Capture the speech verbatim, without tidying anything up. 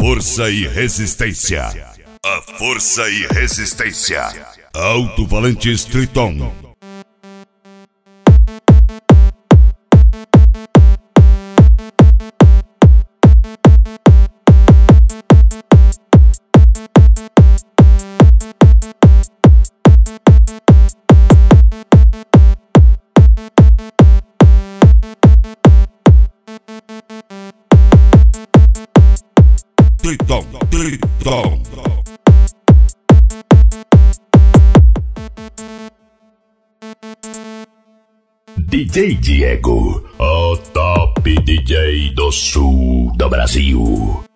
força e resistência. A força e resistência. Alto Valentes Triton. Triton, Triton. D J Diego, o top D J do sul do Brasil.